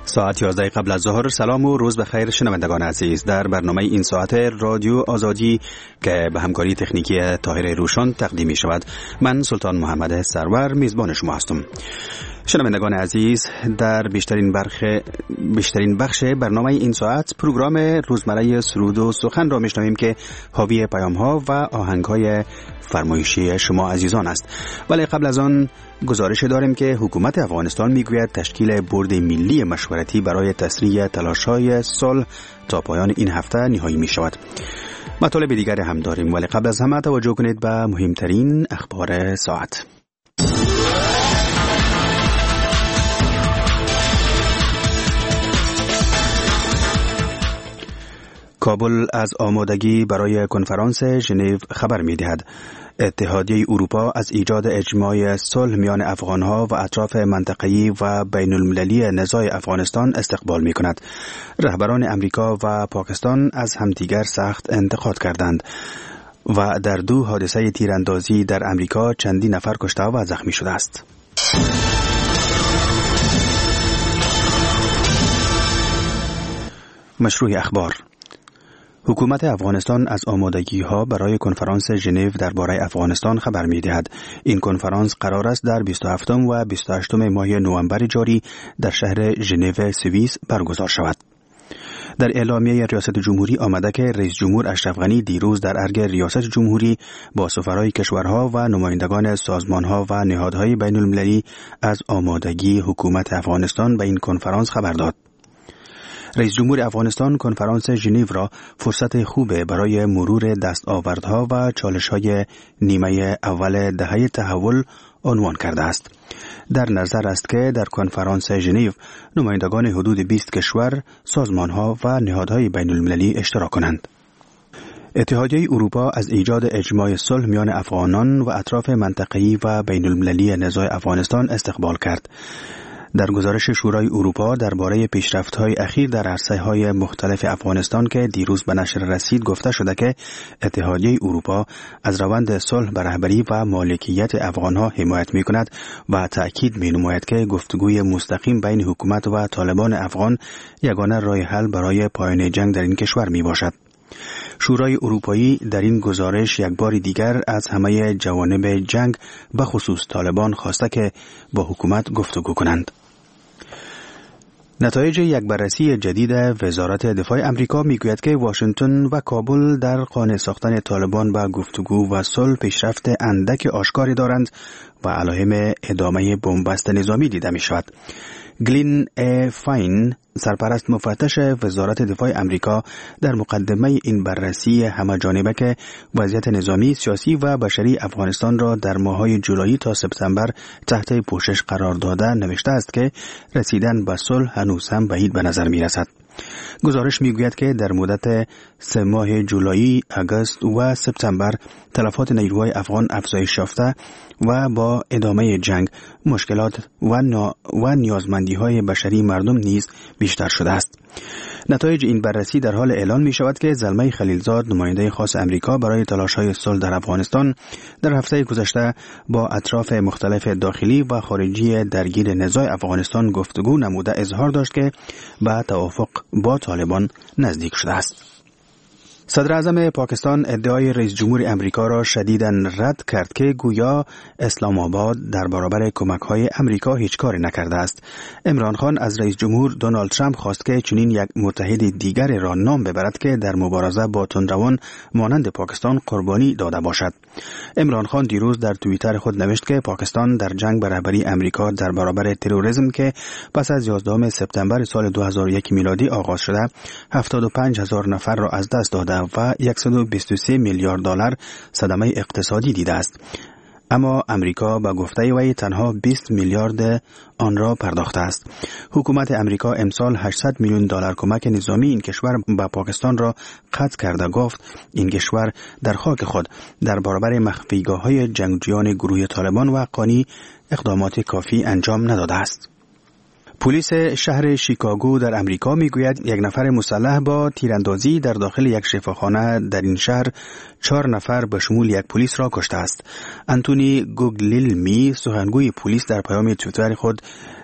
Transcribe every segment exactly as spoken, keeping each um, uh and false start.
ساعت یازده قبل از ظهر. سلام و روز بخیر شنوندگان عزیز. در برنامه این ساعت رادیو آزادی که به همکاری تکنیکی طاهر روشن تقدیم می شود، من سلطان محمد سرور میزبان شما هستم. شنوندگان عزیز، در بیشترین بخش بیشترین بخش برنامه این ساعت پروگرام روزمره سرود و سخن را میشنویم که حاوی پیام‌ها و آهنگ‌های فرمایشی شما عزیزان است. ولی قبل از آن گزارش داریم که حکومت افغانستان میگوید تشکیل بورد ملی مشورتی برای تسریع تلاش‌های صلح تا پایان این هفته نهایی می شود. مطالب دیگر هم داریم، ولی قبل از همه توجه کنید به مهمترین اخبار ساعت. کابل از آمادگی برای کنفرانس ژنو خبر می‌دهد. اتحادیه اروپا از ایجاد اجماع صلح میان افغانها و اطراف منطقه‌ای و بین المللی نزاع افغانستان استقبال می‌کند. رهبران امریکا و پاکستان از همدیگر سخت انتقاد کردند و در دو حادثه تیراندازی در امریکا چندین نفر کشته و زخمی شده است. مشروع اخبار. حکومت افغانستان از آمادگی‌ها برای کنفرانس ژنو درباره افغانستان خبر می‌دهد. این کنفرانس قرار است در بیست و هفتم و بیست و هشتم ماه نوامبر جاری در شهر ژنو سوئیس برگزار شود. در اعلامیه ریاست جمهوری آمده که رئیس جمهور اشرف غنی دیروز در ارگ ریاست جمهوری با سفرای کشورها و نمایندگان سازمانها و نهادهای بین المللی از آمادگی حکومت افغانستان به این کنفرانس خبر داد. رئیس جمهور افغانستان کنفرانس ژنو را فرصت خوبه برای مرور دستاوردها و چالش‌های نیمه اول دهه تحول عنوان کرده است. در نظر است که در کنفرانس ژنو نمایندگان حدود بیست کشور، سازمانها و نهادهای بین المللی اشتراک کنند. اتحادیه اروپا از ایجاد اجماع صلح میان افغانان و اطراف منطقه‌ای و بین المللی نزاع افغانستان استقبال کرد. در گزارش شورای اروپا درباره پیشرفت‌های اخیر در عرصه‌های مختلف افغانستان که دیروز به نشر رسید گفته شده که اتحادیه اروپا از روند صلح به رهبری و مالکیت افغان‌ها حمایت می‌کند و تأکید می‌نماید که گفتگوی مستقیم بین حکومت و طالبان افغان یگانه راه حل برای پایان جنگ در این کشور میباشد. شورای اروپایی در این گزارش یک بار دیگر از همه جوانب جنگ به خصوص طالبان خواسته که با حکومت گفتگو کنند. نتایج یک بررسی جدید وزارت دفاع امریکا میگوید که واشنگتن و کابل در قانع ساختن طالبان به گفتگو و صلح پیشرفت اندک آشکاری دارند و علایم ادامه بنبست نظامی دیده می شود. گلین ای فاین، سرپرست مفتش وزارت دفاع امریکا، در مقدمه این بررسی همه جانبه که وضعیت نظامی، سیاسی و بشری افغانستان را در ماه‌های جولای تا سپتامبر تحت پوشش قرار داده نوشته است که رسیدن به صلح هنوز هم بعید به نظر می‌رسد. گزارش میگوید که در مدت سه ماه جولای، آگوست و سپتامبر تلفات نیروهای افغان افزایش یافته و با ادامه جنگ مشکلات و, نا و نیازمندی‌های بشری مردم نیز بیشتر شده است. نتایج این بررسی در حال اعلان می شود که زلمه خلیلزاد، نماینده خاص امریکا برای تلاش‌های صلح در افغانستان، در هفته گذشته با اطراف مختلف داخلی و خارجی درگیر نزاع افغانستان گفتگو نموده اظهار داشت که به توافق با طالبان نزدیک شده است. صدر اعظم پاکستان ادعای رئیس جمهور امریکا را شدیداً رد کرد که گویا اسلام آباد در برابر کمک‌های امریکا هیچ کاری نکرده است. عمران خان از رئیس جمهور دونالد ترامپ خواست که چنین یک متحد دیگر را نام ببرد که در مبارزه با تندروان مانند پاکستان قربانی داده باشد. عمران خان دیروز در توییتر خود نوشت که پاکستان در جنگ به رهبری امریکا در برابر تروریسم که پس از یازدهم سپتامبر سال دو هزار و یک میلادی آغاز شده، هفتاد و پنج هزار نفر را از دست داده و صد و بیست و سه میلیارد دلار صدمه اقتصادی دیده است. اما امریکا به گفته وی تنها بیست میلیارد آن را پرداخته است. حکومت امریکا امسال هشتصد میلیون دلار کمک نظامی این کشور به پاکستان را قطع کرده. گفت این کشور در خاک خود در برابر مخفیگاه‌های جنگجویان گروه طالبان و حقانی اقدامات کافی انجام نداده است. پلیس شهر شیکاگو در امریکا میگوید یک نفر مسلح با تیراندازی در داخل یک شفاخانه در این شهر چهار نفر به شمول یک پلیس را کشته است. انتونی گوگلیلمی، سخنگوی پلیس، در پیام توییتر خود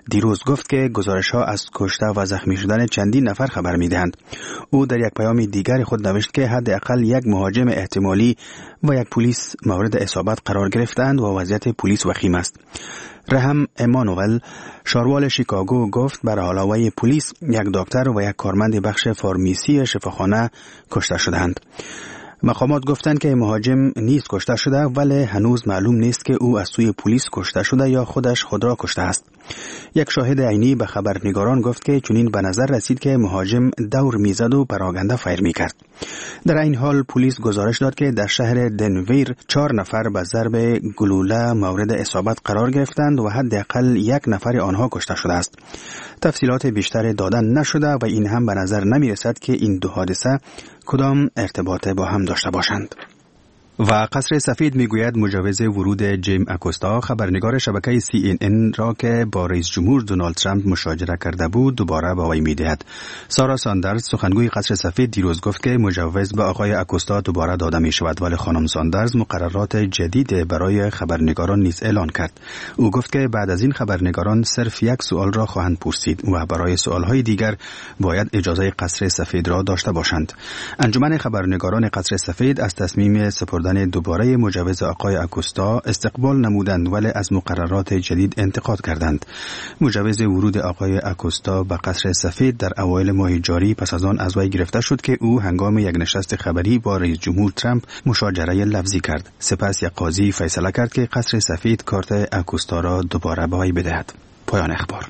دیروز گفت که گزارش‌ها از کشته و زخمی شدن چندین نفر خبر می‌دهند. او در یک پیام دیگر خود نوشت که حداقل یک مهاجم احتمالی و یک پلیس مورد اصابت قرار گرفتند و وضعیت پلیس وخیم است. رحم امانوئل شاروال شیکاگو گفت بر علاوه پلیس یک دکتر و یک کارمند بخش فارمیسی شفاخانه کشته شدند. مقامات گفتند که مهاجم نیز کشته شده ولی هنوز معلوم نیست که او از سوی پلیس کشته شده یا خودش خود را کشته است. یک شاهد عینی به خبرنگاران گفت که چنین به نظر رسید که مهاجم دور میزد و پراگنده فایر میکرد. در این حال پلیس گزارش داد که در شهر دنور چهار نفر به ضرب گلوله مورد اصابت قرار گرفتند و حداقل یک نفر آنها کشته شده است. تفصیلات بیشتر دادن نشده و این هم به نظر نمی رسد که این دو حادثه کدام ارتباط با هم داشته باشند. و قصر سفید میگوید مجوز ورود جیم اکوستا خبرنگار شبکه سی این ان را که با رئیس جمهور دونالد ترامپ مشاجره کرده بود دوباره به وی میدهد. سارا ساندرز سخنگوی قصر سفید دیروز گفت که مجوز به آقای اکوستا دوباره داده می شود ولی خانم ساندرز مقررات جدید برای خبرنگاران نیز اعلان کرد. او گفت که بعد از این خبرنگاران صرف یک سوال را خواهند پرسید و برای سوالهای دیگر باید اجازه قصر سفید را داشته باشند. انجمن خبرنگاران قصر سفید از تصمیم سپرد دوباره مجوز آقای اکوستا استقبال نمودند ولی از مقررات جدید انتقاد کردند. مجوز ورود آقای اکوستا به قصر سفید در اوایل ماه جاری پس از آن از وی گرفته شد که او هنگام یک نشست خبری با رئیس جمهور ترامپ مشاجره لفظی کرد. سپس یک قاضی فیصله کرد که قصر سفید کارت اکوستا را دوباره به وی بدهد. پایان اخبار.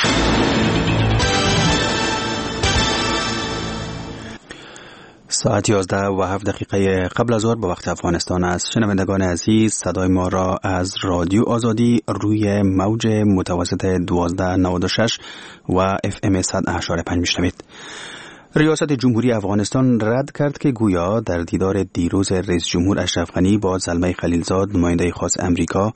ساعت یازده و هفت دقیقه قبل از ظهر به وقت افغانستان است. شنوندگان عزیز، صدای ما را از رادیو آزادی روی موج متوسط دوازده نود و شش و اف ام صد و هشت و پنج میشنوید. ریاست جمهوری افغانستان رد کرد که گویا در دیدار دیروز رئیس جمهور اشرف غنی با زلمه خلیلزاد نماینده خاص امریکا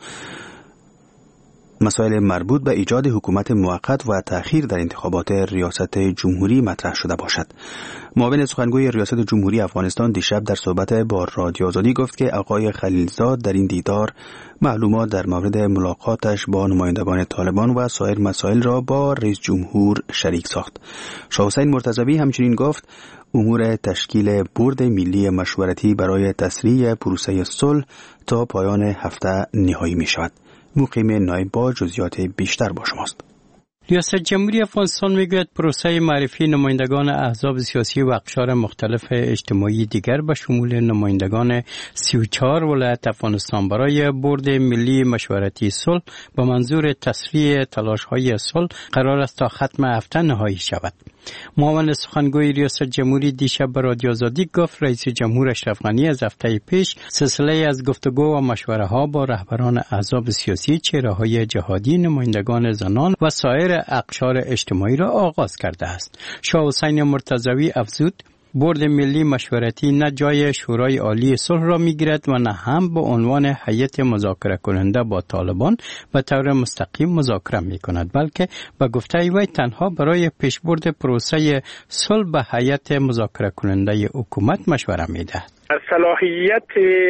مسائل مربوط به ایجاد حکومت موقت و تأخیر در انتخابات ریاست جمهوری مطرح شده باشد. معاون سخنگوی ریاست جمهوری افغانستان دیشب در صحبت با رادیو آزادی گفت که آقای خلیلزاد در این دیدار معلومات در مورد ملاقاتش با نمایندگان طالبان و سایر مسائل را با رئیس جمهور شریک ساخت. شاه حسین مرتضوی همچنین گفت امور تشکیل بورد ملی مشورتی برای تسریع پروسه صلح تا پایان هفته نهایی می شود. مقیم نایب با جزئیات بیشتر با شماست. ریاست جمهوری افغانستان میگوید پروسه معرفی نمایندگان احزاب سیاسی و اقشار مختلف اجتماعی دیگر به شمول نمایندگان سی و چهار ولایت افغانستان برای بورد ملی مشورتی صلح با منظور تسریع تلاش‌های صلح قرار است تا ختم هفته نهایی شود. معاون سخنگوی ریاست جمهوری دیشب به رادیو آزادی گفت رئیس جمهور اشرف غنی از هفته پیش سلسله از گفتگو و مشوره ها با رهبران احزاب سیاسی، چهره‌های جهادی، نمایندگان زنان و سایر اقشار اجتماعی را آغاز کرده است. شاه حسین مرتضوی افزود بورد ملی مشورتی نه جای شورای عالی صلح را میگیرد و نه هم به عنوان هیئت مذاکره کننده با طالبان به طور مستقیم مذاکره میکند، بلکه به گفته وی تنها برای پیشبرد پروسه صلح به هیئت مذاکره کننده حکومت مشوره میدهد. صلاحیت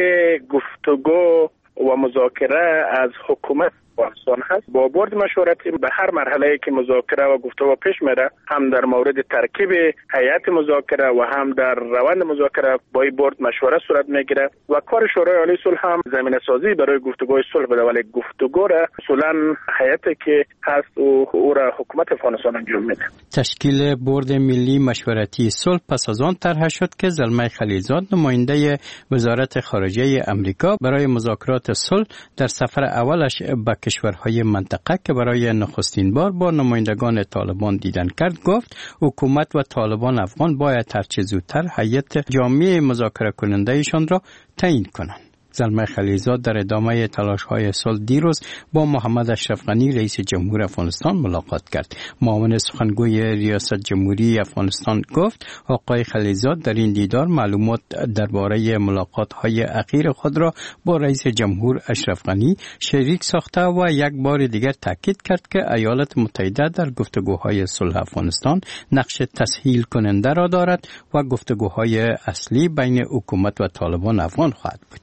گفتگو و مذاکره از حکومت افغانستان هست. با بورد مشورتی به هر مرحله که مذاکره و گفتگو پیش میره، هم در مورد ترکیب هیئت مذاکره و هم در روند مذاکره با این بورد مشوره صورت میگیره و کار شورای عالی صلح هم زمینه سازی برای گفتگوی صلح بده، ولی گفتگو را اصولا هیئتی که هست و او را حکومت افغانستان انجام میده. تشکیل بورد ملی مشورتی صلح پس از آن طرح شد که زلمه خلیلزاد نماینده وزارت خارجه امریکا برای مذاکرات صلح در سفر اولش به کشورهای منطقه که برای نخستین بار با نمایندگان طالبان دیدن کرد گفت حکومت و طالبان افغان باید هرچه زودتر هیئت جامع مذاکره کننده ایشان را تعیین کنند. زلمه خلیلزاد در ادامه تلاش‌های صلح دیروز با محمد اشرف غنی رئیس جمهور افغانستان ملاقات کرد. معاون سخنگوی ریاست جمهوری افغانستان گفت آقای خلیلزاد در این دیدار معلومات درباره ملاقات‌های اخیر خود را با رئیس جمهور اشرف غنی شریک ساخته و یک بار دیگر تاکید کرد که ایالات متحده در گفتگوهای صلح افغانستان نقش تسهیل کننده را دارد و گفتگوهای اصلی بین حکومت و طالبان افغان خواهد بود.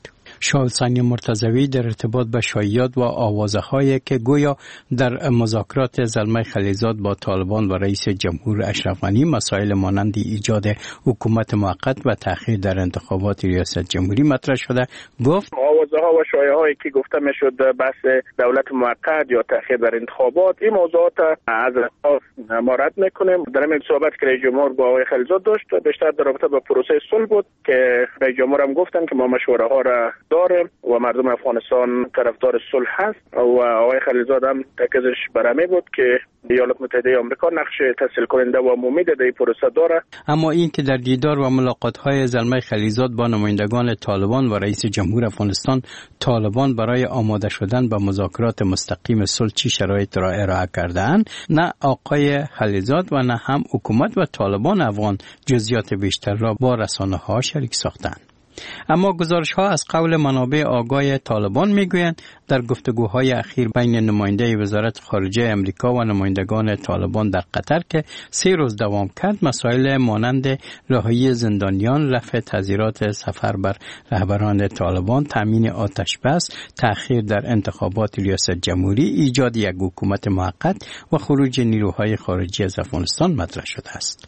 شاه حسین مرتضوی در ارتباط به شایعات و آوازه‌هایی که گویا در مذاکرات زلمه خلیزاد با طالبان و رئیس جمهور اشرف غنی مسائل مانند ایجاد حکومت موقت و تأخیر در انتخابات ریاست جمهوری مطرح شده، گفت آوازه‌ها و شایعه‌هایی که گفته میشد بحث دولت موقت یا تأخیر در انتخابات، این موضوعات از اساس ما رد میکنیم. در این صحبت که رئیس جمهور با آقای خلیزاد داشت بیشتر در رابطه با پروسه صلح بود که رئیس جمهور هم گفتن که ما مشوره ها را داریم و مردم افغانستان طرفدار صلح هست و آقای خلیزاد هم تاکیدش برمی بود که ایالات متحده آمریکا نقش تسهیل کننده و ممید در این پروسه داره. اما این که در دیدار و ملاقات‌های زلمه خلیزاد با نمایندگان طالبان و رئیس جمهور افغانستان، طالبان برای آماده شدن به مذاکرات مستقیم صلح چی شرایط را ارائه کردند، نه آقای خلیزاد و نه هم حکومت و طالبان افغان جزئیات بیشتر را با رسانه‌ها شریک ساختند. اما گزارش‌ها از قول منابع آگاه طالبان می‌گویند در گفتگوهای اخیر بین نماینده وزارت خارجه امریکا و نمایندگان طالبان در قطر که سه روز دوام کرد، مسائل مانند رهایی زندانیان، رفع تعزیرات سفر بر رهبران طالبان، تامین آتش بس، تأخیر در انتخابات ریاست جمهوری، ایجاد یک حکومت موقت و خروج نیروهای خارجی از افغانستان مطرح شده است.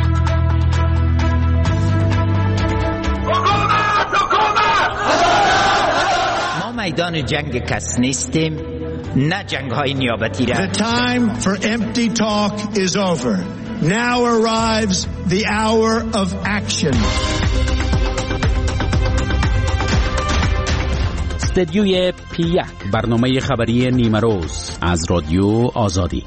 میدان جنگ کس نیستیم، نه جنگ های نیابتی را. The time for empty talk is over. Now arrives the hour of action. استدیوی پی یک، برنامه خبری نیمه روز از رادیو آزادی.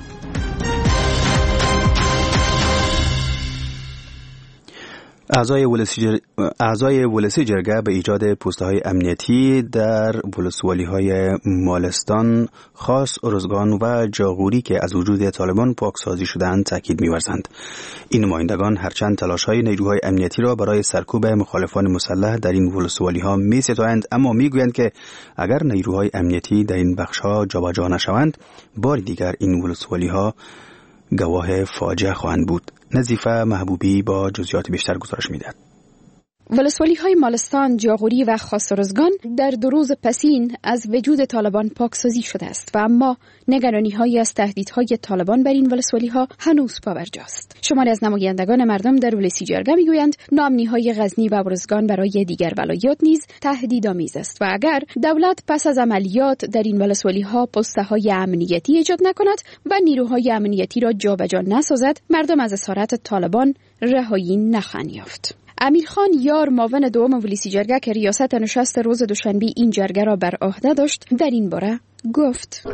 اعضای ولسی اعضای ولسی جرگه به ایجاد پوسته‌های امنیتی در ولسوالی‌های مالستان، خاص، ارزگان و جاغوری که از وجود طالبان پاکسازی شده‌اند تاکید می‌ورزند. این نمایندگان هرچند تلاش‌های نیروهای امنیتی را برای سرکوب مخالفان مسلح در این ولسوالی‌ها می‌ستایند، اما می‌گویند که اگر نیروهای امنیتی در این بخش‌ها جابجا نشوند، بار دیگر این ولسوالی‌ها گواه فاجعه خواهند بود. نظیفه محبوبی با جزئیات بیشتر گزارش می‌دهد. ولسوالی‌های مالستان، جاغوری و خاصرزگان در دو روز پسین از وجود طالبان پاکسازی شده است و اما نگرانی‌هایی از تهدیدهای طالبان بر این ولسوالی‌ها هنوز پابرجاست. شماری از نمایندگان مردم در ولسی جرگه می‌گویند ناامنی‌های غزنی و ارزگان برای دیگر ولایات نیز تهدیدآمیز است و اگر دولت پس از عملیات در این ولسوالی‌ها پست‌های امنیتی ایجاد نکند و نیروهای امنیتی را جابجا نسازد، مردم از اسارت طالبان رهایی نخواهند یافت. امیرخان یار، معاون دوم ولسی جرگه که ریاست نشست روز دوشنبه این جرگه را بر عهده داشت، در این باره گفت: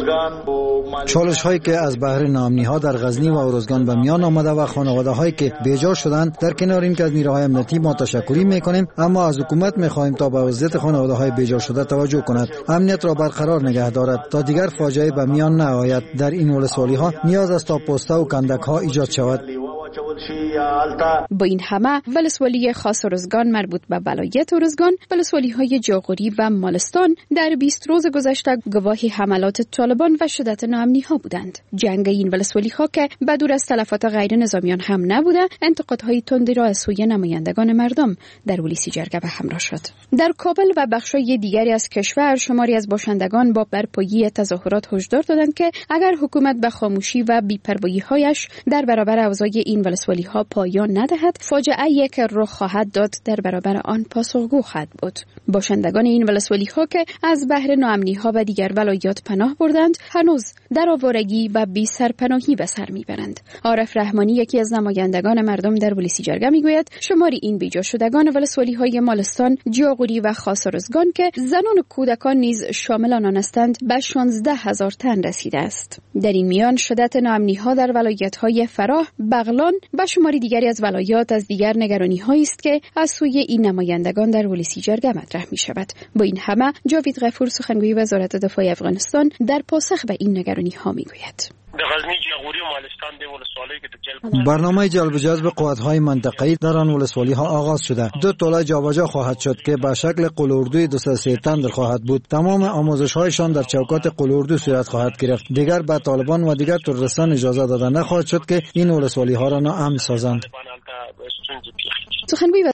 چالش هایی که از بحر ناامنی ها در غزنی و ارزگان به میان آمده و خانواده هایی که بیجا شدند، در کنار این که از نیروهای امنیتی ما تشکری میکنیم، اما از حکومت میخواهیم تا به وضعیت خانواده های بیجا شده توجه کند، امنیت را برقرار نگه دارد تا دیگر فاجعه به میان نآید. در این ولسوالی ها نیاز است تا پسته و کندک ها ایجاد شود. با این همه ولسوالی خاص ارزگان مربوط به ولایت ارزگان، ولسوالی های جاغوری و مالستان در بیست روز گذشته گواهی حملات طالبان و شدت ناامنی ها بودند. جنگ این ولسوالی ها که بدور از تلفات غیر نظامیان هم نبوده، انتقادهای تندی را از سوی نمایندگان مردم در ولسی جرگه به همراه شد. در کابل و بخشای دیگری از کشور شماری از باشندگان با برپایی تظاهرات هشدار دادند که اگر حکومت به خاموشی و بی‌پروایی هایش در برابر اوضاع این ولسوالی ها پایان ندهد، فاجعه‌ای که رخ خواهد داد در برابر آن پاسخگو خواهد بود. باشندگان این ولسوالی ها که از بحر ناامنی ها و دیگر ولایات پناه بردند، هنوز در آوارگی و بی سرپناهی به سر میبرند. عارف رحمانی، یکی از نمایندگان مردم در ولسی جرگه، میگوید شماری این بیجا شدگان ولسوالی های مالستان، جاغوری و خاصرزگان که زنان و کودکان نیز شامل آنان هستند به شانزده هزار تن رسیده است. در این میان شدت ناامنی ها در ولایت های فراه، بغلان و شماری دیگری از ولایات از دیگر نگرانی هایی است که از سوی این نمایندگان در ولسی جرگه مطرح می شود. با این همه جاوید غفور، سخنگوی وزارت دفاع افغانستان، در پاسخ به این نگرانی ها می گوید: برنامه جلب و جذب قوت‌های منطقه‌ای در آن ولسوالی‌ها آغاز شده. دو توله جابجا خواهد شد که به شکل قلاردوی دویست و سی تن خواهد بود. تمام آموزش‌هایشان در چوکات قلاردو صورت خواهد گرفت. دیگر به طالبان و دیگر تروریستان اجازه داده نخواهد شد که این ولسوالی‌ها را ناامن سازند. سخنگوی